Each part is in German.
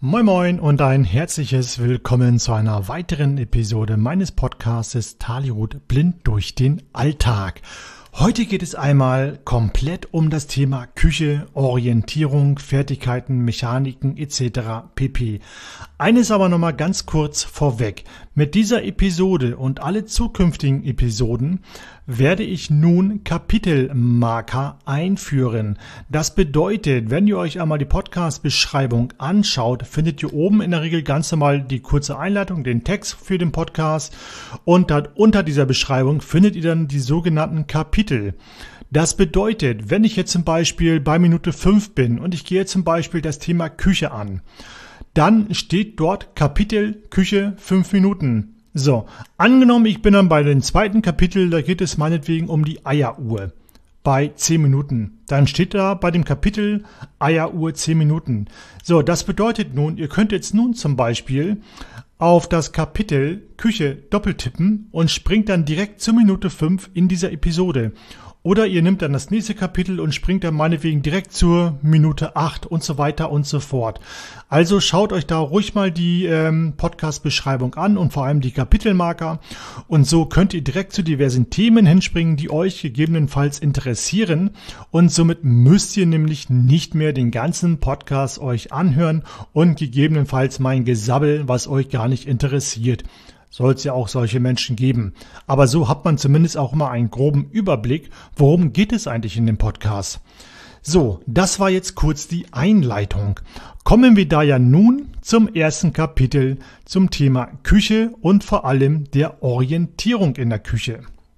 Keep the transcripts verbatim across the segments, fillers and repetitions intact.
Moin Moin und ein herzliches Willkommen zu einer weiteren Episode meines Podcastes Taliroot blind durch den Alltag. Heute geht es einmal komplett um das Thema Küche, Orientierung, Fertigkeiten, Mechaniken et cetera pp. Eines aber nochmal ganz kurz vorweg. Mit dieser Episode und alle zukünftigen Episoden werde ich nun Kapitelmarker einführen. Das bedeutet, wenn ihr euch einmal die Podcast-Beschreibung anschaut, findet ihr oben in der Regel ganz normal die kurze Einleitung, den Text für den Podcast und dann unter dieser Beschreibung findet ihr dann die sogenannten Kapitel. Das bedeutet, wenn ich jetzt zum Beispiel bei Minute fünf bin und ich gehe zum Beispiel das Thema Küche an, dann steht dort Kapitel Küche fünf Minuten. So, angenommen, ich bin dann bei dem zweiten Kapitel, da geht es meinetwegen um die Eieruhr bei zehn Minuten. Dann steht da bei dem Kapitel Eieruhr zehn Minuten. So, das bedeutet nun, ihr könnt jetzt nun zum Beispiel auf das Kapitel Küche doppeltippen und springt dann direkt zur Minute fünf in dieser Episode. Oder ihr nehmt dann das nächste Kapitel und springt dann meinetwegen direkt zur Minute acht und so weiter und so fort. Also schaut euch da ruhig mal die ähm, Podcast-Beschreibung an und vor allem die Kapitelmarker. Und so könnt ihr direkt zu diversen Themen hinspringen, die euch gegebenenfalls interessieren. Und somit müsst ihr nämlich nicht mehr den ganzen Podcast euch anhören und gegebenenfalls mein Gesabbel, was euch gar nicht interessiert. Soll es ja auch solche Menschen geben. Aber so hat man zumindest auch mal einen groben Überblick, worum geht es eigentlich in dem Podcast. So, das war jetzt kurz die Einleitung. Kommen wir da ja nun zum ersten Kapitel zum Thema Küche und vor allem der Orientierung in der Küche.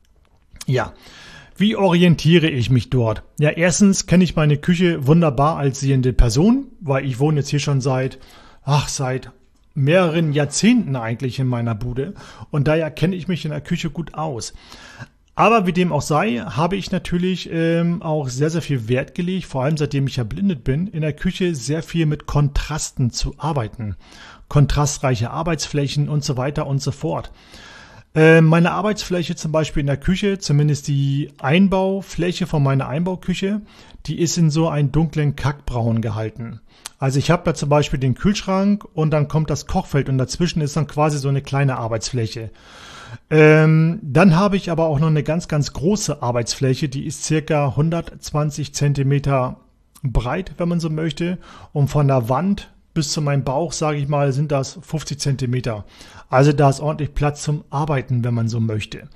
Ja, wie orientiere ich mich dort? Ja, erstens kenne ich meine Küche wunderbar als sehende Person, weil ich wohne jetzt hier schon seit, ach, seit mehreren Jahrzehnten eigentlich in meiner Bude und daher kenne ich mich in der Küche gut aus. Aber wie dem auch sei, habe ich natürlich ähm, auch sehr, sehr viel Wert gelegt, vor allem seitdem ich erblindet bin, in der Küche sehr viel mit Kontrasten zu arbeiten. Kontrastreiche Arbeitsflächen und so weiter und so fort. Äh, meine Arbeitsfläche zum Beispiel in der Küche, zumindest die Einbaufläche von meiner Einbauküche, die ist in so einen dunklen Kackbraun gehalten. Also ich habe da zum Beispiel den Kühlschrank und dann kommt das Kochfeld und dazwischen ist dann quasi so eine kleine Arbeitsfläche. Ähm, dann habe ich aber auch noch eine ganz, ganz große Arbeitsfläche, die ist circa hundertzwanzig Zentimeter breit, wenn man so möchte. Und von der Wand bis zu meinem Bauch, sage ich mal, sind das fünfzig Zentimeter. Also da ist ordentlich Platz zum Arbeiten, wenn man so möchte.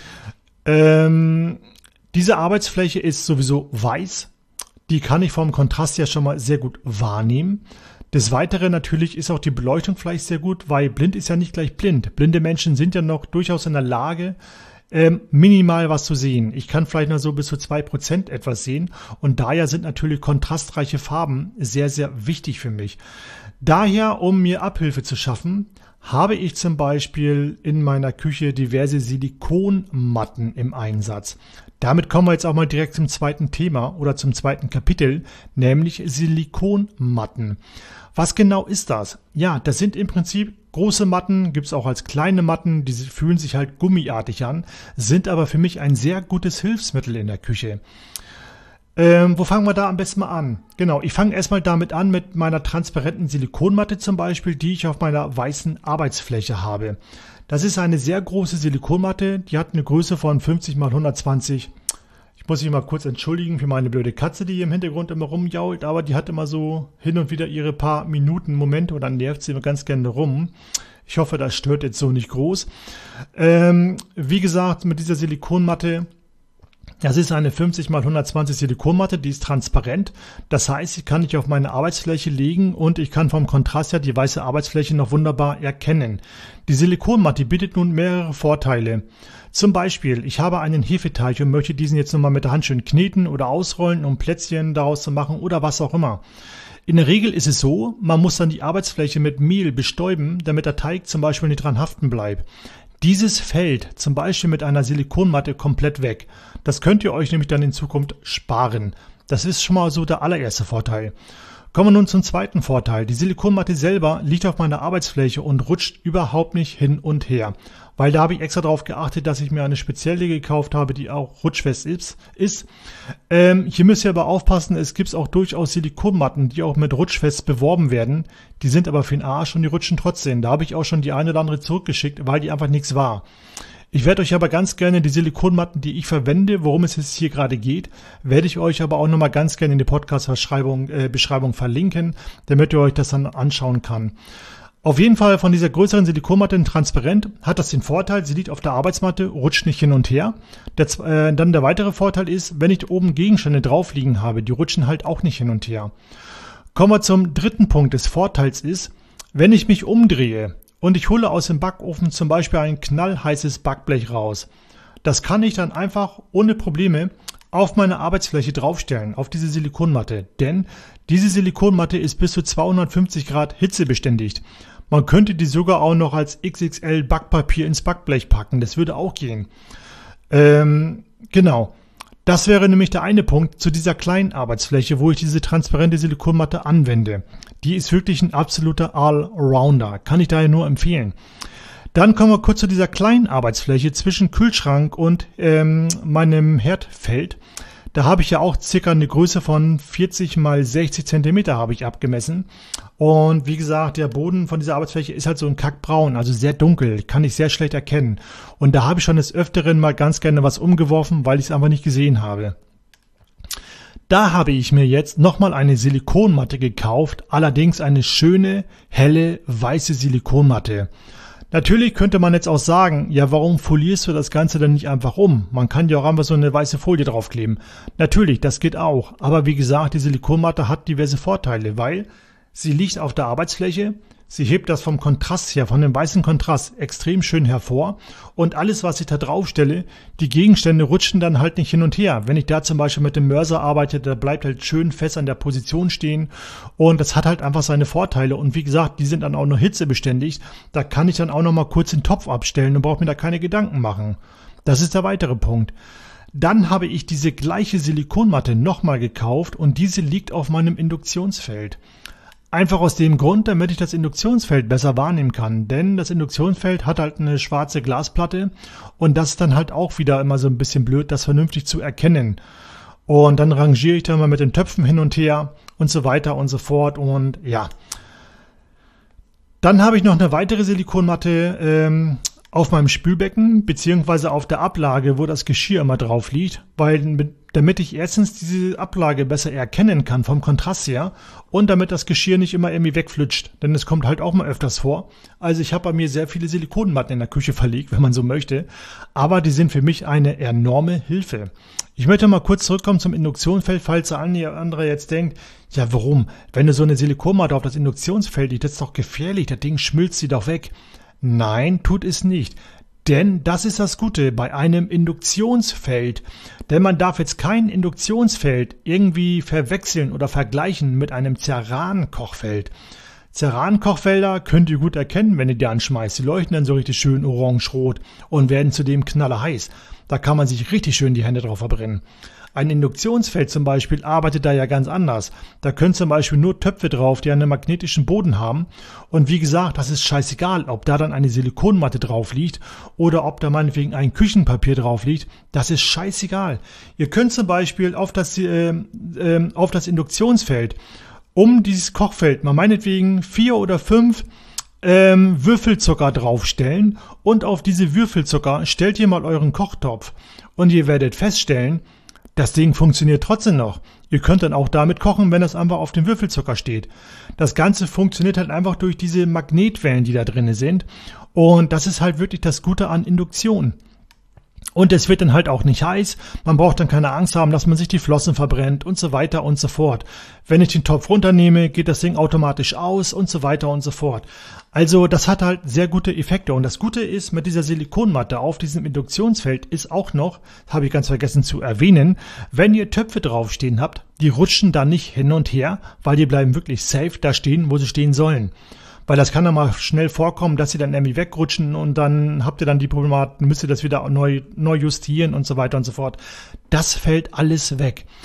Ähm, diese Arbeitsfläche ist sowieso weiß. Die kann ich vom Kontrast ja schon mal sehr gut wahrnehmen. Des Weiteren natürlich ist auch die Beleuchtung vielleicht sehr gut, weil blind ist ja nicht gleich blind. Blinde Menschen sind ja noch durchaus in der Lage, ähm, minimal was zu sehen. Ich kann vielleicht nur so bis zu zwei Prozent etwas sehen und daher sind natürlich kontrastreiche Farben sehr, sehr wichtig für mich. Daher, um mir Abhilfe zu schaffen, habe ich zum Beispiel in meiner Küche diverse Silikonmatten im Einsatz. Damit kommen wir jetzt auch mal direkt zum zweiten Thema oder zum zweiten Kapitel, nämlich Silikonmatten. Was genau ist das? Ja, das sind im Prinzip große Matten, gibt es auch als kleine Matten, die fühlen sich halt gummiartig an, sind aber für mich ein sehr gutes Hilfsmittel in der Küche. Ähm, wo fangen wir da am besten mal an? Genau, ich fange erstmal damit an mit meiner transparenten Silikonmatte zum Beispiel, die ich auf meiner weißen Arbeitsfläche habe. Das ist eine sehr große Silikonmatte, die hat eine Größe von fünfzig mal hundertzwanzig. Ich muss mich mal kurz entschuldigen für meine blöde Katze, die hier im Hintergrund immer rumjault, aber die hat immer so hin und wieder ihre paar Minuten Momente und dann nervt sie immer ganz gerne rum. Ich hoffe, das stört jetzt so nicht groß. Ähm, wie gesagt, mit dieser Silikonmatte, das ist eine fünfzig mal hundertzwanzig Silikonmatte, die ist transparent. Das heißt, ich kann nicht auf meine Arbeitsfläche legen und ich kann vom Kontrast her die weiße Arbeitsfläche noch wunderbar erkennen. Die Silikonmatte bietet nun mehrere Vorteile. Zum Beispiel, ich habe einen Hefeteig und möchte diesen jetzt nochmal mit der Hand schön kneten oder ausrollen, um Plätzchen daraus zu machen oder was auch immer. In der Regel ist es so, man muss dann die Arbeitsfläche mit Mehl bestäuben, damit der Teig zum Beispiel nicht dran haften bleibt. Dieses fällt zum Beispiel mit einer Silikonmatte komplett weg. Das könnt ihr euch nämlich dann in Zukunft sparen. Das ist schon mal so der allererste Vorteil. Kommen wir nun zum zweiten Vorteil. Die Silikonmatte selber liegt auf meiner Arbeitsfläche und rutscht überhaupt nicht hin und her. Weil da habe ich extra darauf geachtet, dass ich mir eine spezielle gekauft habe, die auch rutschfest ist. ist. Ähm, hier müsst ihr aber aufpassen, es gibt auch durchaus Silikonmatten, die auch mit rutschfest beworben werden. Die sind aber für den Arsch und die rutschen trotzdem. Da habe ich auch schon die eine oder andere zurückgeschickt, weil die einfach nichts war. Ich werde euch aber ganz gerne die Silikonmatten, die ich verwende, worum es jetzt hier gerade geht, werde ich euch aber auch nochmal ganz gerne in die Podcast-Beschreibung äh, Beschreibung verlinken, damit ihr euch das dann anschauen kann. Auf jeden Fall von dieser größeren Silikonmatte transparent hat das den Vorteil, sie liegt auf der Arbeitsmatte, rutscht nicht hin und her. Der, äh, dann der weitere Vorteil ist, wenn ich oben Gegenstände drauf liegen habe, die rutschen halt auch nicht hin und her. Kommen wir zum dritten Punkt des Vorteils ist, wenn ich mich umdrehe, und ich hole aus dem Backofen zum Beispiel ein knallheißes Backblech raus. Das kann ich dann einfach ohne Probleme auf meine Arbeitsfläche draufstellen, auf diese Silikonmatte. Denn diese Silikonmatte ist bis zu zweihundertfünfzig Grad hitzebeständig. Man könnte die sogar auch noch als X X L Backpapier ins Backblech packen. Das würde auch gehen. Ähm, genau. Das wäre nämlich der eine Punkt zu dieser kleinen Arbeitsfläche, wo ich diese transparente Silikonmatte anwende. Die ist wirklich ein absoluter Allrounder. Kann ich daher nur empfehlen. Dann kommen wir kurz zu dieser kleinen Arbeitsfläche zwischen Kühlschrank und ähm, meinem Herdfeld. Da habe ich ja auch circa eine Größe von vierzig mal sechzig Zentimeter habe ich abgemessen. Und wie gesagt, der Boden von dieser Arbeitsfläche ist halt so ein Kackbraun, also sehr dunkel, kann ich sehr schlecht erkennen. Und da habe ich schon des Öfteren mal ganz gerne was umgeworfen, weil ich es einfach nicht gesehen habe. Da habe ich mir jetzt nochmal eine Silikonmatte gekauft, allerdings eine schöne, helle, weiße Silikonmatte. Natürlich könnte man jetzt auch sagen, ja, warum folierst du das Ganze denn nicht einfach um? Man kann ja auch einfach so eine weiße Folie draufkleben. Natürlich, das geht auch. Aber wie gesagt, die Silikonmatte hat diverse Vorteile, weil sie liegt auf der Arbeitsfläche, sie hebt das vom Kontrast her, von dem weißen Kontrast extrem schön hervor und alles, was ich da drauf stelle, die Gegenstände rutschen dann halt nicht hin und her. Wenn ich da zum Beispiel mit dem Mörser arbeite, der bleibt halt schön fest an der Position stehen und das hat halt einfach seine Vorteile und wie gesagt, die sind dann auch noch hitzebeständig. Da kann ich dann auch noch mal kurz den Topf abstellen und brauche mir da keine Gedanken machen. Das ist der weitere Punkt. Dann habe ich diese gleiche Silikonmatte nochmal gekauft und diese liegt auf meinem Induktionsfeld. Einfach aus dem Grund, damit ich das Induktionsfeld besser wahrnehmen kann. Denn das Induktionsfeld hat halt eine schwarze Glasplatte und das ist dann halt auch wieder immer so ein bisschen blöd, das vernünftig zu erkennen. Und dann rangiere ich da mal mit den Töpfen hin und her und so weiter und so fort und ja. Dann habe ich noch eine weitere Silikonmatte ähm, auf meinem Spülbecken beziehungsweise auf der Ablage, wo das Geschirr immer drauf liegt, weil damit ich erstens diese Ablage besser erkennen kann vom Kontrast her und damit das Geschirr nicht immer irgendwie wegflutscht, denn es kommt halt auch mal öfters vor. Also ich habe bei mir sehr viele Silikonmatten in der Küche verlegt, wenn man so möchte, aber die sind für mich eine enorme Hilfe. Ich möchte mal kurz zurückkommen zum Induktionsfeld, falls der andere jetzt denkt, ja warum, wenn du so eine Silikonmatte auf das Induktionsfeld liegt, das ist doch gefährlich, das Ding schmilzt sie doch weg. Nein, tut es nicht. Denn das ist das Gute bei einem Induktionsfeld. Denn man darf jetzt kein Induktionsfeld irgendwie verwechseln oder vergleichen mit einem Ceran-Kochfeld. Ceran-Kochfelder könnt ihr gut erkennen, wenn ihr die anschmeißt. Die leuchten dann so richtig schön orange-rot und werden zudem knallerheiß. Da kann man sich richtig schön die Hände drauf verbrennen. Ein Induktionsfeld zum Beispiel arbeitet da ja ganz anders. Da können zum Beispiel nur Töpfe drauf, die einen magnetischen Boden haben. Und wie gesagt, das ist scheißegal, ob da dann eine Silikonmatte drauf liegt oder ob da meinetwegen ein Küchenpapier drauf liegt. Das ist scheißegal. Ihr könnt zum Beispiel auf das, äh, äh, auf das Induktionsfeld um dieses Kochfeld mal meinetwegen vier oder fünf ähm, Würfelzucker draufstellen und auf diese Würfelzucker stellt ihr mal euren Kochtopf und ihr werdet feststellen, das Ding funktioniert trotzdem noch. Ihr könnt dann auch damit kochen, wenn das einfach auf dem Würfelzucker steht. Das Ganze funktioniert halt einfach durch diese Magnetwellen, die da drin sind. Und das ist halt wirklich das Gute an Induktion. Und es wird dann halt auch nicht heiß. Man braucht dann keine Angst haben, dass man sich die Flossen verbrennt und so weiter und so fort. Wenn ich den Topf runternehme, geht das Ding automatisch aus und so weiter und so fort. Also das hat halt sehr gute Effekte. Und das Gute ist, mit dieser Silikonmatte auf diesem Induktionsfeld ist auch noch, habe ich ganz vergessen zu erwähnen, wenn ihr Töpfe draufstehen habt, die rutschen dann nicht hin und her, weil die bleiben wirklich safe da stehen, wo sie stehen sollen. Weil das kann dann mal schnell vorkommen, dass sie dann irgendwie wegrutschen und dann habt ihr dann die Problematik, müsst ihr das wieder neu, neu justieren und so weiter und so fort. Das fällt alles weg.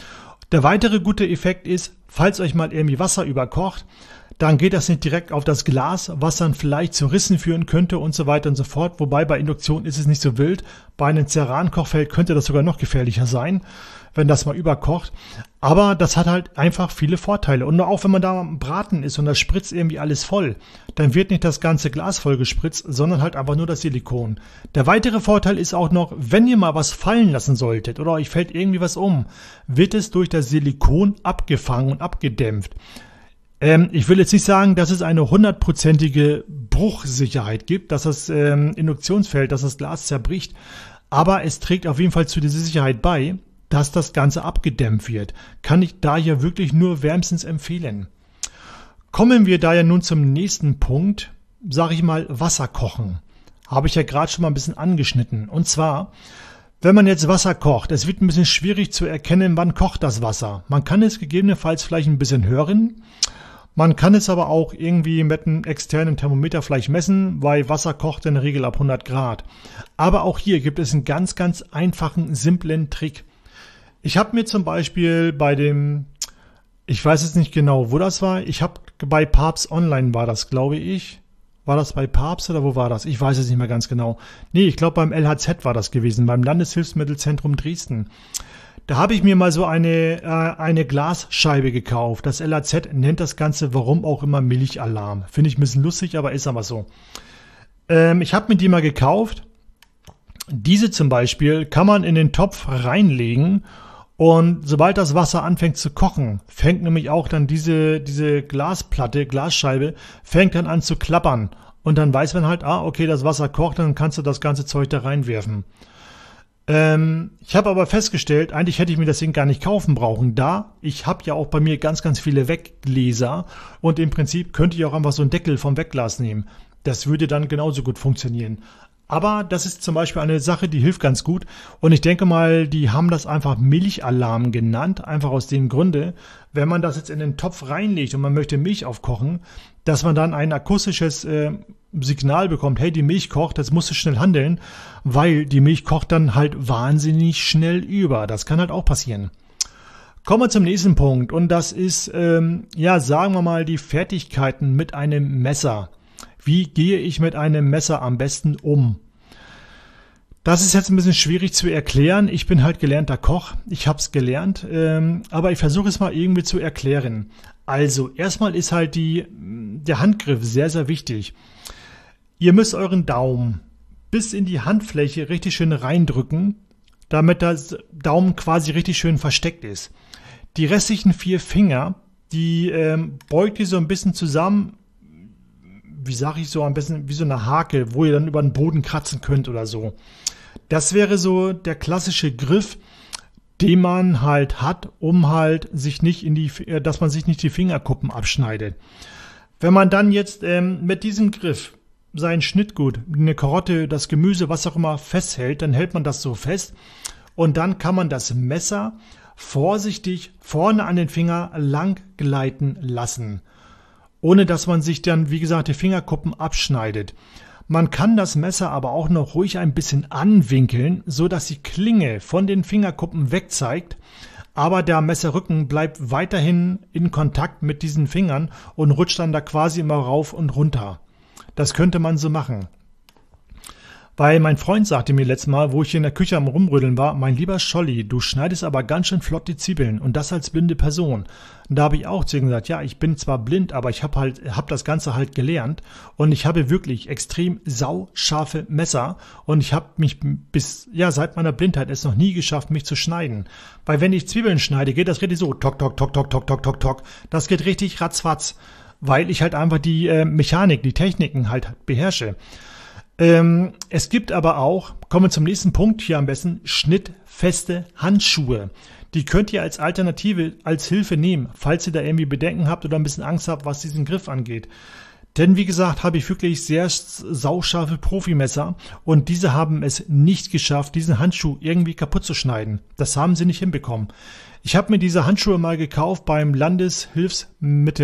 Der weitere gute Effekt ist, falls euch mal irgendwie Wasser überkocht, dann geht das nicht direkt auf das Glas, was dann vielleicht zu Rissen führen könnte und so weiter und so fort. Wobei bei Induktion ist es nicht so wild. Bei einem Ceran-Kochfeld könnte das sogar noch gefährlicher sein, wenn das mal überkocht. Aber das hat halt einfach viele Vorteile. Und auch wenn man da am Braten ist und das spritzt irgendwie alles voll, dann wird nicht das ganze Glas voll gespritzt, sondern halt einfach nur das Silikon. Der weitere Vorteil ist auch noch, wenn ihr mal was fallen lassen solltet oder euch fällt irgendwie was um, wird es durch das Silikon abgefangen und abgedämpft. Ähm, ich will jetzt nicht sagen, dass es eine hundertprozentige Bruchsicherheit gibt, dass das ähm, Induktionsfeld, dass das Glas zerbricht, aber es trägt auf jeden Fall zu dieser Sicherheit bei, dass das Ganze abgedämpft wird. Kann ich daher wirklich nur wärmstens empfehlen. Kommen wir daher nun zum nächsten Punkt, sage ich mal Wasser kochen. Habe ich ja gerade schon mal ein bisschen angeschnitten. Und zwar, wenn man jetzt Wasser kocht, es wird ein bisschen schwierig zu erkennen, wann kocht das Wasser. Man kann es gegebenenfalls vielleicht ein bisschen hören. Man kann es aber auch irgendwie mit einem externen Thermometer vielleicht messen, weil Wasser kocht in der Regel ab hundert Grad. Aber auch hier gibt es einen ganz, ganz einfachen, simplen Trick. Ich habe mir zum Beispiel bei dem, ich weiß jetzt nicht genau, wo das war, ich habe bei Papst Online war das, glaube ich. War das bei Papst oder wo war das? Ich weiß es nicht mehr ganz genau. Nee, ich glaube beim L H Z war das gewesen, beim Landeshilfsmittelzentrum Dresden. Da habe ich mir mal so eine, äh, eine Glasscheibe gekauft. Das L H Z nennt das Ganze, warum auch immer, Milchalarm. Finde ich ein bisschen lustig, aber ist aber so. Ähm, ich habe mir die mal gekauft. Diese zum Beispiel kann man in den Topf reinlegen und sobald das Wasser anfängt zu kochen, fängt nämlich auch dann diese, diese Glasplatte, Glasscheibe, fängt dann an zu klappern. Und dann weiß man halt, ah, okay, das Wasser kocht, dann kannst du das ganze Zeug da reinwerfen. Ähm, ich habe aber festgestellt, eigentlich hätte ich mir das Ding gar nicht kaufen brauchen, da ich habe ja auch bei mir ganz, ganz viele Weggläser und im Prinzip könnte ich auch einfach so einen Deckel vom Wegglas nehmen. Das würde dann genauso gut funktionieren. Aber das ist zum Beispiel eine Sache, die hilft ganz gut und ich denke mal, die haben das einfach Milchalarm genannt, einfach aus dem Grunde, wenn man das jetzt in den Topf reinlegt und man möchte Milch aufkochen, dass man dann ein akustisches äh, Signal bekommt, hey, die Milch kocht, jetzt musst du schnell handeln, weil die Milch kocht dann halt wahnsinnig schnell über. Das kann halt auch passieren. Kommen wir zum nächsten Punkt und das ist, ähm, ja, sagen wir mal, die Fertigkeiten mit einem Messer. Wie gehe ich mit einem Messer am besten um? Das ist jetzt ein bisschen schwierig zu erklären. Ich bin halt gelernter Koch. Ich habe es gelernt, ähm, aber ich versuche es mal irgendwie zu erklären. Also, erstmal ist halt die, der Handgriff sehr, sehr wichtig. Ihr müsst euren Daumen bis in die Handfläche richtig schön reindrücken, damit das Daumen quasi richtig schön versteckt ist. Die restlichen vier Finger, die ähm, beugt ihr so ein bisschen zusammen, wie sage ich so, ein bisschen wie so eine Hake, wo ihr dann über den Boden kratzen könnt oder so. Das wäre so der klassische Griff, den man halt hat, um halt sich nicht in die, dass man sich nicht die Fingerkuppen abschneidet. Wenn man dann jetzt ähm, mit diesem Griff sein Schnittgut, eine Karotte, das Gemüse, was auch immer festhält, dann hält man das so fest und dann kann man das Messer vorsichtig vorne an den Finger lang gleiten lassen, ohne dass man sich dann, wie gesagt, die Fingerkuppen abschneidet. Man kann das Messer aber auch noch ruhig ein bisschen anwinkeln, so dass die Klinge von den Fingerkuppen wegzeigt, aber der Messerrücken bleibt weiterhin in Kontakt mit diesen Fingern und rutscht dann da quasi immer rauf und runter. Das könnte man so machen. Weil mein Freund sagte mir letztes Mal, wo ich hier in der Küche am Rumrödeln war, mein lieber Scholli, du schneidest aber ganz schön flott die Zwiebeln und das als blinde Person. Und da habe ich auch zu ihm gesagt, ja, ich bin zwar blind, aber ich habe halt, hab das Ganze halt gelernt und ich habe wirklich extrem sauscharfe Messer und ich habe mich bis, ja, seit meiner Blindheit es noch nie geschafft, mich zu schneiden. Weil wenn ich Zwiebeln schneide, geht das richtig so, tok, tok, tok, tok, tok, tok, tok, tok. Das geht richtig ratzfatz, weil ich halt einfach die äh, Mechanik, die Techniken halt beherrsche. Ähm, es gibt aber auch, kommen wir zum nächsten Punkt hier am besten, schnittfeste Handschuhe. Die könnt ihr als Alternative, als Hilfe nehmen, falls ihr da irgendwie Bedenken habt oder ein bisschen Angst habt, was diesen Griff angeht. Denn wie gesagt, habe ich wirklich sehr sauscharfe Profimesser und diese haben es nicht geschafft, diesen Handschuh irgendwie kaputt zu schneiden. Das haben sie nicht hinbekommen. Ich habe mir diese Handschuhe mal gekauft beim Landeshilfsmittel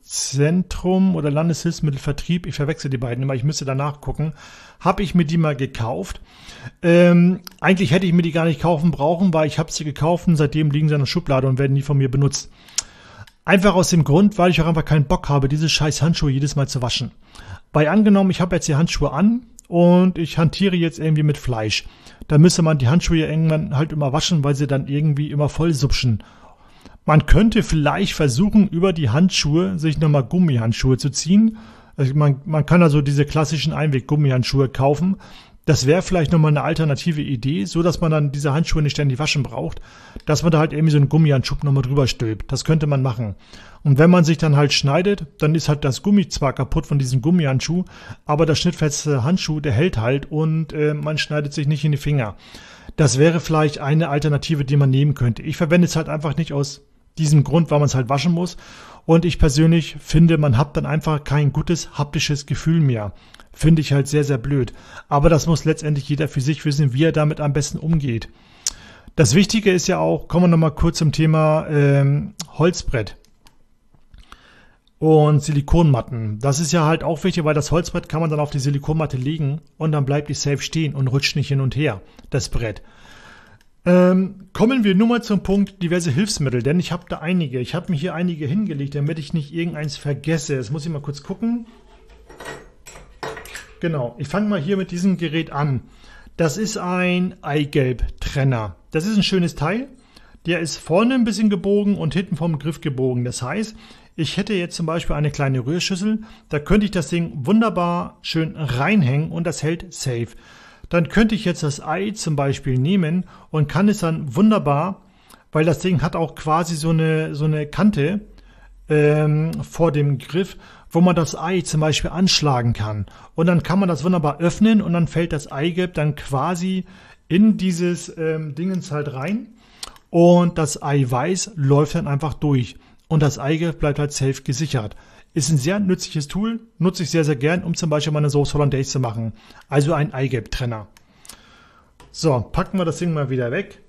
Landeshilfszentrum oder Landeshilfsmittelvertrieb, ich verwechsel die beiden immer, ich müsste danach gucken, habe ich mir die mal gekauft. Ähm, eigentlich hätte ich mir die gar nicht kaufen brauchen, weil ich habe sie gekauft und seitdem liegen sie in der Schublade und werden nie von mir benutzt. Einfach aus dem Grund, weil ich auch einfach keinen Bock habe, diese scheiß Handschuhe jedes Mal zu waschen. Weil angenommen, ich habe jetzt die Handschuhe an und ich hantiere jetzt irgendwie mit Fleisch. Da müsste man die Handschuhe irgendwann halt immer waschen, weil sie dann irgendwie immer voll supschen. Man könnte vielleicht versuchen, über die Handschuhe sich nochmal Gummihandschuhe zu ziehen. Also man, man kann also diese klassischen Einweg-Gummihandschuhe kaufen. Das wäre vielleicht nochmal eine alternative Idee, so dass man dann diese Handschuhe nicht ständig waschen braucht, dass man da halt irgendwie so einen Gummihandschuh nochmal drüber stülpt. Das könnte man machen. Und wenn man sich dann halt schneidet, dann ist halt das Gummi zwar kaputt von diesem Gummihandschuh, aber der schnittfeste Handschuh, der hält halt und äh, man schneidet sich nicht in die Finger. Das wäre vielleicht eine Alternative, die man nehmen könnte. Ich verwende es halt einfach nicht aus diesem Grund, weil man es halt waschen muss. Und ich persönlich finde, man hat dann einfach kein gutes haptisches Gefühl mehr. Finde ich halt sehr, sehr blöd. Aber das muss letztendlich jeder für sich wissen, wie er damit am besten umgeht. Das Wichtige ist ja auch, kommen wir nochmal kurz zum Thema ähm, Holzbrett und Silikonmatten. Das ist ja halt auch wichtig, weil das Holzbrett kann man dann auf die Silikonmatte legen und dann bleibt die safe stehen und rutscht nicht hin und her, das Brett. Ähm, kommen wir nur mal zum Punkt diverse Hilfsmittel, denn ich habe da einige. Ich habe mir hier einige hingelegt, damit ich nicht irgendeins vergesse. Jetzt muss ich mal kurz gucken. Genau, ich fange mal hier mit diesem Gerät an. Das ist ein Eigelb-Trenner. Das ist ein schönes Teil. Der ist vorne ein bisschen gebogen und hinten vom Griff gebogen. Das heißt, ich hätte jetzt zum Beispiel eine kleine Rührschüssel. Da könnte ich das Ding wunderbar schön reinhängen und das hält safe. Dann könnte ich jetzt das Ei zum Beispiel nehmen und kann es dann wunderbar, weil das Ding hat auch quasi so eine, so eine Kante ähm, vor dem Griff, wo man das Ei zum Beispiel anschlagen kann. Und dann kann man das wunderbar öffnen und dann fällt das Eigelb dann quasi in dieses ähm, Dingens halt rein und das Eiweiß läuft dann einfach durch und das Eigelb bleibt halt safe gesichert. Ist ein sehr nützliches Tool, nutze ich sehr, sehr gern, um zum Beispiel meine Sauce Hollandaise zu machen. Also ein Eigelb-Trenner. So, packen wir das Ding mal wieder weg.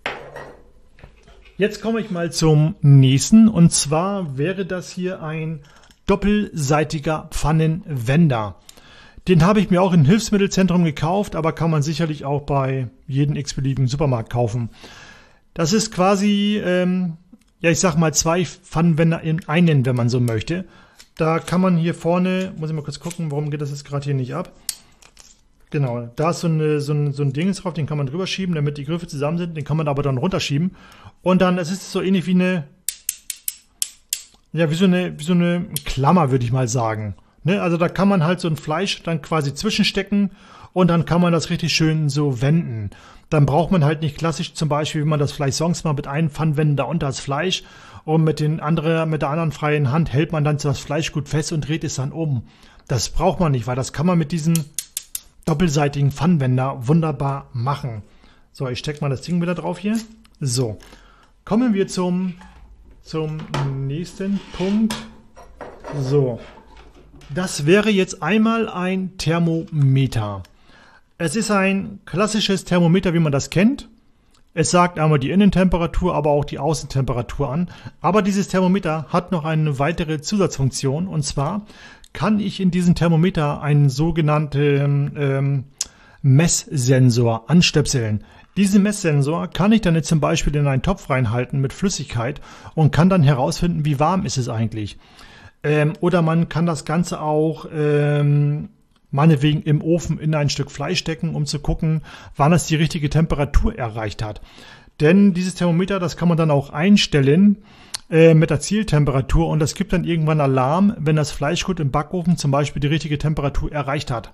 Jetzt komme ich mal zum nächsten und zwar wäre das hier ein doppelseitiger Pfannenwender. Den habe ich mir auch im Hilfsmittelzentrum gekauft, aber kann man sicherlich auch bei jedem x-beliebigen Supermarkt kaufen. Das ist quasi, ähm, ja ich sag mal zwei Pfannenwender in einen, wenn man so möchte. Da kann man hier vorne, muss ich mal kurz gucken, warum geht das jetzt gerade hier nicht ab. Genau, da ist so, eine, so, ein, so ein Ding drauf, den kann man drüber schieben, damit die Griffe zusammen sind. Den kann man aber dann runterschieben. Und dann, es ist so ähnlich wie eine, ja, wie so eine, wie so eine Klammer, würde ich mal sagen. Ne? Also da kann man halt so ein Fleisch dann quasi zwischenstecken und dann kann man das richtig schön so wenden. Dann braucht man halt nicht klassisch zum Beispiel, wie man das Fleisch sonst mal mit einem Pfannenwender unter das Fleisch und mit, den andere, mit der anderen freien Hand hält man dann das Fleisch gut fest und dreht es dann um. Das braucht man nicht, weil das kann man mit diesem doppelseitigen Pfannenwender wunderbar machen. So, ich stecke mal das Ding wieder drauf hier. So, kommen wir zum, zum nächsten Punkt. So, das wäre jetzt einmal ein Thermometer. Es ist ein klassisches Thermometer, wie man das kennt. Es sagt einmal die Innentemperatur, aber auch die Außentemperatur an. Aber dieses Thermometer hat noch eine weitere Zusatzfunktion. Und zwar kann ich in diesem Thermometer einen sogenannten ähm, Messsensor anstöpseln. Diesen Messsensor kann ich dann jetzt zum Beispiel in einen Topf reinhalten mit Flüssigkeit und kann dann herausfinden, wie warm ist es eigentlich. Ähm, oder man kann das Ganze auch ähm, meinetwegen im Ofen in ein Stück Fleisch stecken, um zu gucken, wann es die richtige Temperatur erreicht hat. Denn dieses Thermometer, das kann man dann auch einstellen äh, mit der Zieltemperatur und das gibt dann irgendwann Alarm, wenn das Fleischgut im Backofen zum Beispiel die richtige Temperatur erreicht hat.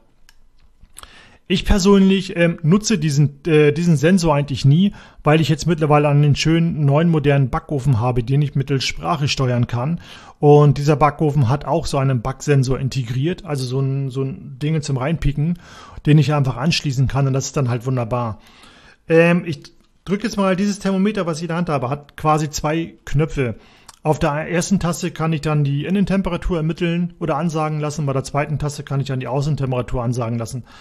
Ich persönlich ähm, nutze diesen, äh, diesen Sensor eigentlich nie, weil ich jetzt mittlerweile einen schönen neuen modernen Backofen habe, den ich mittels Sprache steuern kann. Und dieser Backofen hat auch so einen Backsensor integriert, also so ein, so ein Ding zum Reinpicken, den ich einfach anschließen kann und das ist dann halt wunderbar. Ähm, ich drücke jetzt mal dieses Thermometer, was ich in der Hand habe, hat quasi zwei Knöpfe. Auf der ersten Taste kann ich dann die Innentemperatur ermitteln oder ansagen lassen, bei der zweiten Taste kann ich dann die Außentemperatur ansagen lassen.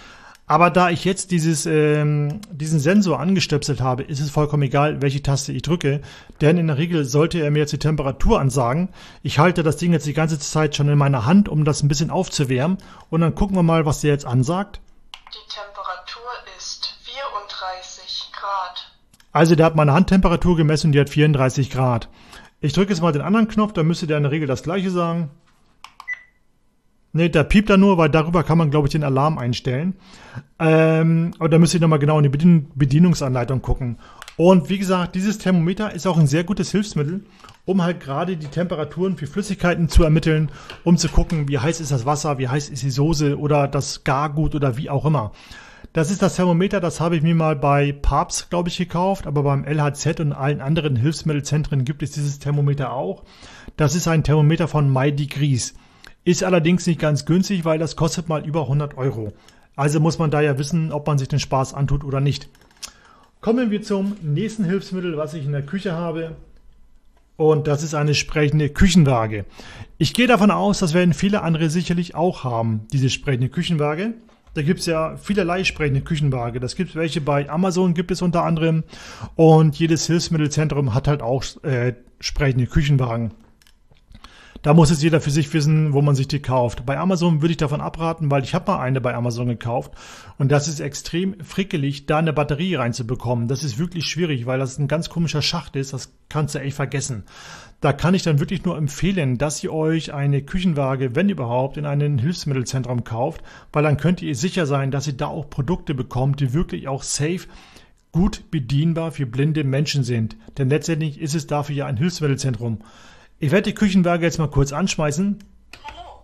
Aber da ich jetzt dieses, ähm, diesen Sensor angestöpselt habe, ist es vollkommen egal, welche Taste ich drücke, denn in der Regel sollte er mir jetzt die Temperatur ansagen. Ich halte das Ding jetzt die ganze Zeit schon in meiner Hand, um das ein bisschen aufzuwärmen, und dann gucken wir mal, was der jetzt ansagt. Die Temperatur ist vierunddreißig Grad. Also der hat meine Handtemperatur gemessen und die hat vierunddreißig Grad. Ich drücke jetzt mal den anderen Knopf, dann müsste der in der Regel das gleiche sagen. Ne, da piept er nur, weil darüber kann man, glaube ich, den Alarm einstellen. Ähm, aber da müsst ihr nochmal genau in die Bedien Bedienungsanleitung gucken. Und wie gesagt, dieses Thermometer ist auch ein sehr gutes Hilfsmittel, um halt gerade die Temperaturen für Flüssigkeiten zu ermitteln, um zu gucken, wie heiß ist das Wasser, wie heiß ist die Soße oder das Gargut oder wie auch immer. Das ist das Thermometer, das habe ich mir mal bei Papst, glaube ich, gekauft, aber beim L H Z und allen anderen Hilfsmittelzentren gibt es dieses Thermometer auch. Das ist ein Thermometer von MyDegrees. Ist allerdings nicht ganz günstig, weil das kostet mal über hundert Euro. Also muss man da ja wissen, ob man sich den Spaß antut oder nicht. Kommen wir zum nächsten Hilfsmittel, was ich in der Küche habe. Und das ist eine sprechende Küchenwaage. Ich gehe davon aus, das werden viele andere sicherlich auch haben, diese sprechende Küchenwaage. Da gibt es ja vielerlei sprechende Küchenwaage. Das gibt es welche bei Amazon, gibt es unter anderem. Und jedes Hilfsmittelzentrum hat halt auch äh, sprechende Küchenwagen. Da muss jetzt jeder für sich wissen, wo man sich die kauft. Bei Amazon würde ich davon abraten, weil ich habe mal eine bei Amazon gekauft und das ist extrem frickelig, da eine Batterie reinzubekommen. Das ist wirklich schwierig, weil das ein ganz komischer Schacht ist. Das kannst du echt vergessen. Da kann ich dann wirklich nur empfehlen, dass ihr euch eine Küchenwaage, wenn überhaupt, in einem Hilfsmittelzentrum kauft, weil dann könnt ihr sicher sein, dass ihr da auch Produkte bekommt, die wirklich auch safe, gut bedienbar für blinde Menschen sind. Denn letztendlich ist es dafür ja ein Hilfsmittelzentrum. Ich werde die Küchenwaage jetzt mal kurz anschmeißen. Hallo.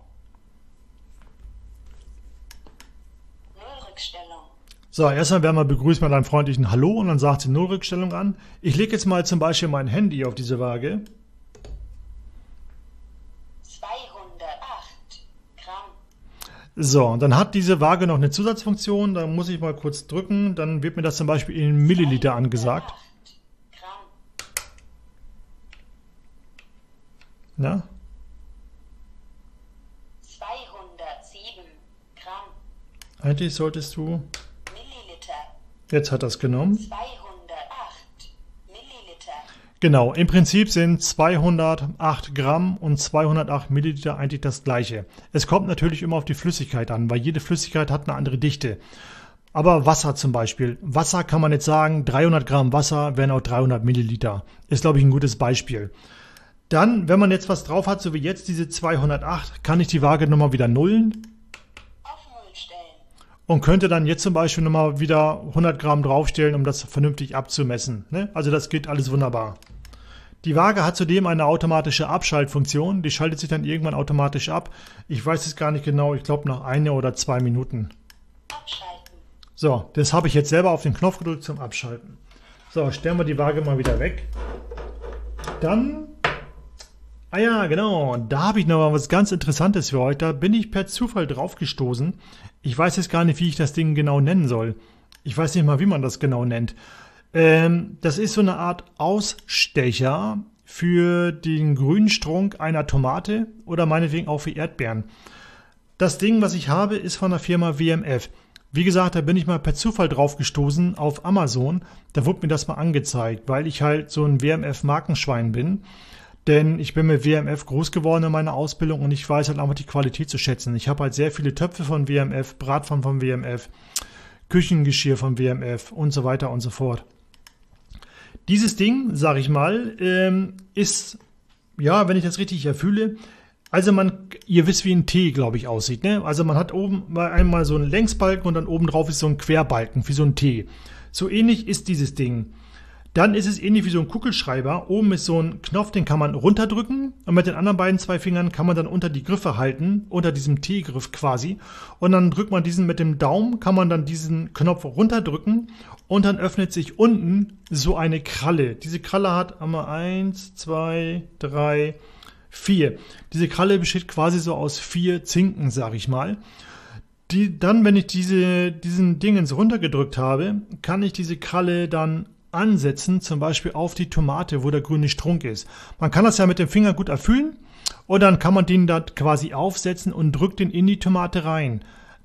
Nullrückstellung. So, erstmal werden wir begrüßt mit einem freundlichen Hallo und dann sagt sie Nullrückstellung an. Ich lege jetzt mal zum Beispiel mein Handy auf diese Waage. zweihundertacht Gramm. So, und dann hat diese Waage noch eine Zusatzfunktion. Da muss ich mal kurz drücken. Dann wird mir das zum Beispiel in Milliliter angesagt. Ja? zweihundertsieben Gramm. Eigentlich solltest du... Milliliter. Jetzt hat er es genommen. zweihundertacht Milliliter. Genau, im Prinzip sind zweihundertacht Gramm und zweihundertacht Milliliter eigentlich das gleiche. Es kommt natürlich immer auf die Flüssigkeit an, weil jede Flüssigkeit hat eine andere Dichte. Aber Wasser zum Beispiel. Wasser kann man jetzt sagen, dreihundert Gramm Wasser wären auch dreihundert Milliliter. Ist, glaube ich, ein gutes Beispiel. Dann, wenn man jetzt was drauf hat, so wie jetzt diese zweihundertacht, kann ich die Waage nochmal wieder nullen. Auf Null stellen. Und könnte dann jetzt zum Beispiel nochmal wieder hundert Gramm draufstellen, um das vernünftig abzumessen. Ne? Also das geht alles wunderbar. Die Waage hat zudem eine automatische Abschaltfunktion. Die schaltet sich dann irgendwann automatisch ab. Ich weiß es gar nicht genau, ich glaube nach einer oder zwei Minuten. Abschalten. So, das habe ich jetzt selber auf den Knopf gedrückt zum Abschalten. So, stellen wir die Waage mal wieder weg. Dann... Ah ja, genau. Da habe ich noch mal was ganz Interessantes für euch. Da bin ich per Zufall drauf gestoßen. Ich weiß jetzt gar nicht, wie ich das Ding genau nennen soll. Ich weiß nicht mal, wie man das genau nennt. Ähm, das ist so eine Art Ausstecher für den grünen Strunk einer Tomate oder meinetwegen auch für Erdbeeren. Das Ding, was ich habe, ist von der Firma W M F. Wie gesagt, da bin ich mal per Zufall drauf gestoßen auf Amazon. Da wurde mir das mal angezeigt, weil ich halt so ein W M F-Markenschwein bin. Denn ich bin mit W M F groß geworden in meiner Ausbildung und ich weiß halt einfach die Qualität zu schätzen. Ich habe halt sehr viele Töpfe von W M F, Bratpfannen von W M F, Küchengeschirr von W M F und so weiter und so fort. Dieses Ding, sage ich mal, ähm, ist, ja, wenn ich das richtig erfühle, also man, ihr wisst, wie ein T, glaube ich, aussieht. Ne? Also man hat oben mal einmal so einen Längsbalken und dann oben drauf ist so ein Querbalken, wie so ein T. So ähnlich ist dieses Ding. Dann ist es ähnlich wie so ein Kugelschreiber. Oben ist so ein Knopf, den kann man runterdrücken. Und mit den anderen beiden zwei Fingern kann man dann unter die Griffe halten, unter diesem T-Griff quasi. Und dann drückt man diesen mit dem Daumen, kann man dann diesen Knopf runterdrücken. Und dann öffnet sich unten so eine Kralle. Diese Kralle hat einmal eins, zwei, drei, vier. Diese Kralle besteht quasi so aus vier Zinken, sag ich mal. Die, dann, wenn ich diese, diesen Dingens runtergedrückt habe, kann ich diese Kralle dann ansetzen, zum Beispiel auf die Tomate, wo der grüne Strunk ist. Man kann das ja mit dem Finger gut erfüllen und dann kann man den da quasi aufsetzen und drückt den in die Tomate rein.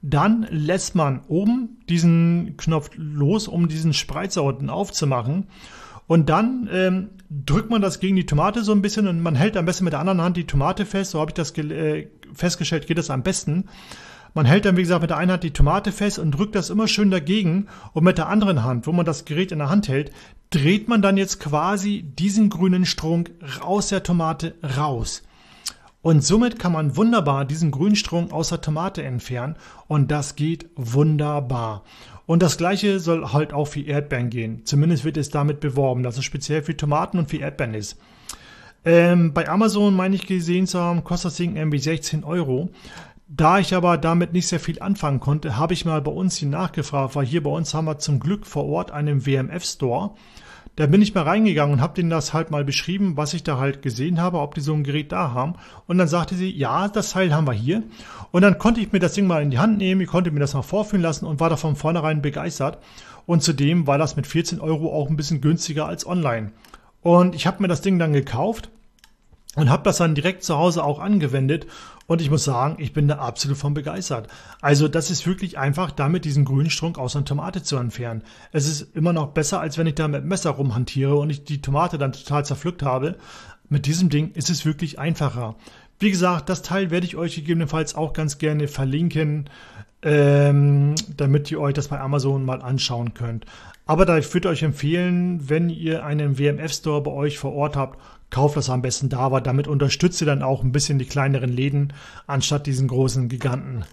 Dann lässt man oben diesen Knopf los, um diesen Spreizer unten aufzumachen. Und dann ähm, drückt man das gegen die Tomate so ein bisschen und man hält am besten mit der anderen Hand die Tomate fest. So habe ich das äh, festgestellt, geht das am besten. Man hält dann, wie gesagt, mit der einen Hand die Tomate fest und drückt das immer schön dagegen. Und mit der anderen Hand, wo man das Gerät in der Hand hält, dreht man dann jetzt quasi diesen grünen Strunk aus der Tomate raus. Und somit kann man wunderbar diesen grünen Strunk aus der Tomate entfernen. Und das geht wunderbar. Und das Gleiche soll halt auch für Erdbeeren gehen. Zumindest wird es damit beworben, dass es speziell für Tomaten und für Erdbeeren ist. Ähm, bei Amazon, meine ich gesehen zu haben, kostet das Ding irgendwie sechzehn Euro. Da ich aber damit nicht sehr viel anfangen konnte, habe ich mal bei uns hier nachgefragt, weil hier bei uns haben wir zum Glück vor Ort einen W M F-Store. Da bin ich mal reingegangen und habe denen das halt mal beschrieben, was ich da halt gesehen habe, ob die so ein Gerät da haben. Und dann sagte sie, ja, das Teil haben wir hier. Und dann konnte ich mir das Ding mal in die Hand nehmen, ich konnte mir das mal vorführen lassen und war da von vornherein begeistert. Und zudem war das mit vierzehn Euro auch ein bisschen günstiger als online. Und ich habe mir das Ding dann gekauft und habe das dann direkt zu Hause auch angewendet. Und ich muss sagen, ich bin da absolut von begeistert. Also das ist wirklich einfach, damit diesen grünen Strunk aus einer Tomate zu entfernen. Es ist immer noch besser, als wenn ich da mit dem Messer rumhantiere und ich die Tomate dann total zerpflückt habe. Mit diesem Ding ist es wirklich einfacher. Wie gesagt, das Teil werde ich euch gegebenenfalls auch ganz gerne verlinken, ähm, damit ihr euch das bei Amazon mal anschauen könnt. Aber da ich würde euch empfehlen, wenn ihr einen W M F-Store bei euch vor Ort habt, kauft das am besten da, weil damit unterstützt ihr dann auch ein bisschen die kleineren Läden, anstatt diesen großen Giganten.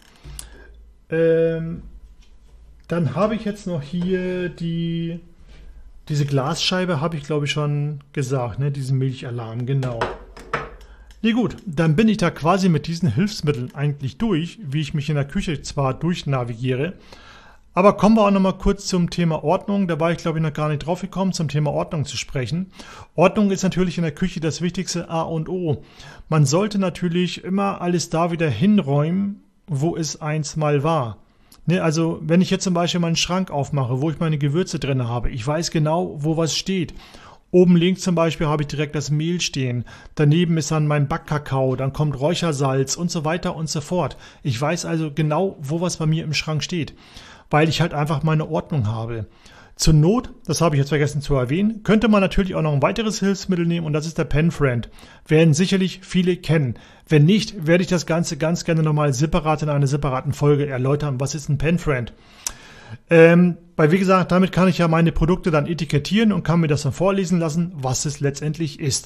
Ähm, dann habe ich jetzt noch hier die, diese Glasscheibe, habe ich glaube ich schon gesagt, ne? Diesen Milchalarm, genau. Nee, gut, dann bin ich da quasi mit diesen Hilfsmitteln eigentlich durch, wie ich mich in der Küche zwar durchnavigiere. Aber kommen wir auch noch mal kurz zum Thema Ordnung. Da war ich, glaube ich, noch gar nicht drauf gekommen, zum Thema Ordnung zu sprechen. Ordnung ist natürlich in der Küche das wichtigste A und O. Man sollte natürlich immer alles da wieder hinräumen, wo es einst mal war. Ne, also, wenn ich jetzt zum Beispiel meinen Schrank aufmache, wo ich meine Gewürze drin habe, ich weiß genau, wo was steht. Oben links zum Beispiel habe ich direkt das Mehl stehen. Daneben ist dann mein Backkakao, dann kommt Räuchersalz und so weiter und so fort. Ich weiß also genau, wo was bei mir im Schrank steht, weil ich halt einfach meine Ordnung habe. Zur Not, das habe ich jetzt vergessen zu erwähnen, könnte man natürlich auch noch ein weiteres Hilfsmittel nehmen und das ist der Penfriend. Werden sicherlich viele kennen. Wenn nicht, werde ich das Ganze ganz gerne nochmal separat in einer separaten Folge erläutern. Was ist ein Penfriend? Ähm, weil wie gesagt, damit kann ich ja meine Produkte dann etikettieren und kann mir das dann vorlesen lassen, was es letztendlich ist.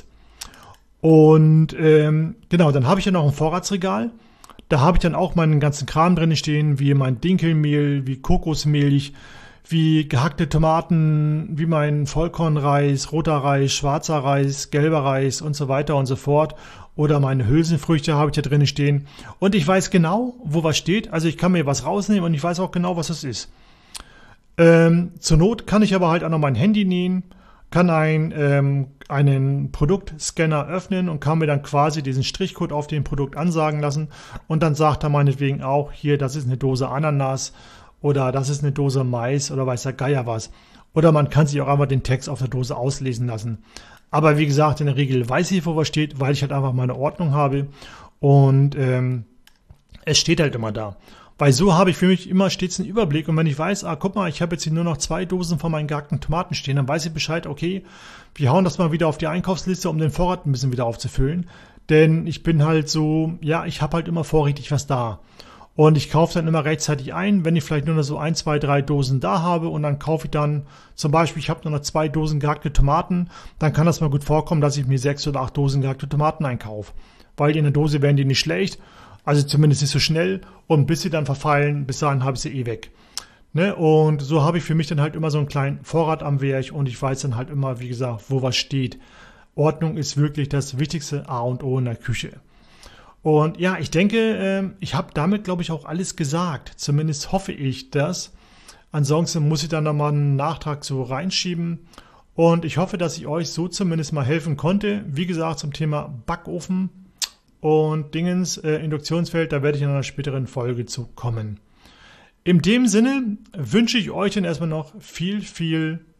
Und ähm, genau, dann habe ich ja noch ein Vorratsregal. Da habe ich dann auch meinen ganzen Kram drin stehen, wie mein Dinkelmehl, wie Kokosmilch, wie gehackte Tomaten, wie mein Vollkornreis, roter Reis, schwarzer Reis, gelber Reis und so weiter und so fort. Oder meine Hülsenfrüchte habe ich da drin stehen. Und ich weiß genau, wo was steht. Also ich kann mir was rausnehmen und ich weiß auch genau, was es ist. Ähm, zur Not kann ich aber halt auch noch mein Handy nehmen, kann ein, ähm, einen Produktscanner öffnen und kann mir dann quasi diesen Strichcode auf dem Produkt ansagen lassen. Und dann sagt er meinetwegen auch, hier, das ist eine Dose Ananas oder das ist eine Dose Mais oder weiß der Geier was. Oder man kann sich auch einfach den Text auf der Dose auslesen lassen. Aber wie gesagt, in der Regel weiß ich, wo was steht, weil ich halt einfach meine Ordnung habe. Und ähm, es steht halt immer da. Weil so habe ich für mich immer stets einen Überblick. Und wenn ich weiß, ah, guck mal, ich habe jetzt hier nur noch zwei Dosen von meinen gehackten Tomaten stehen, dann weiß ich Bescheid, okay, wir hauen das mal wieder auf die Einkaufsliste, um den Vorrat ein bisschen wieder aufzufüllen. Denn ich bin halt so, ja, ich habe halt immer vorrätig was da. Und ich kaufe dann immer rechtzeitig ein, wenn ich vielleicht nur noch so ein, zwei, drei Dosen da habe und dann kaufe ich dann zum Beispiel, ich habe nur noch zwei Dosen gehackte Tomaten, dann kann das mal gut vorkommen, dass ich mir sechs oder acht Dosen gehackte Tomaten einkaufe. Weil in der Dose werden die nicht schlecht, also zumindest nicht so schnell und bis sie dann verfallen, bis dahin habe ich sie eh weg. Ne? Und so habe ich für mich dann halt immer so einen kleinen Vorrat am Werk und ich weiß dann halt immer, wie gesagt, wo was steht. Ordnung ist wirklich das wichtigste A und O in der Küche. Und ja, ich denke, ich habe damit, glaube ich, auch alles gesagt. Zumindest hoffe ich das. Ansonsten muss ich dann nochmal einen Nachtrag so reinschieben. Und ich hoffe, dass ich euch so zumindest mal helfen konnte. Wie gesagt, zum Thema Backofen und Dingens, äh, Induktionsfeld, da werde ich in einer späteren Folge zu kommen. In dem Sinne wünsche ich euch dann erstmal noch viel, viel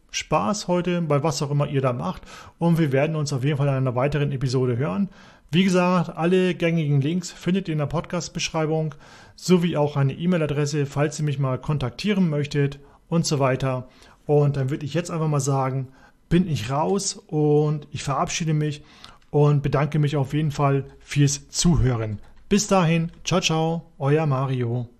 Spaß heute, bei was auch immer ihr da macht. Und wir werden uns auf jeden Fall in einer weiteren Episode hören. Wie gesagt, alle gängigen Links findet ihr in der Podcast-Beschreibung, sowie auch eine E-Mail-Adresse, falls ihr mich mal kontaktieren möchtet und so weiter. Und dann würde ich jetzt einfach mal sagen, bin ich raus und ich verabschiede mich und bedanke mich auf jeden Fall fürs Zuhören. Bis dahin, ciao, ciao, euer Mario.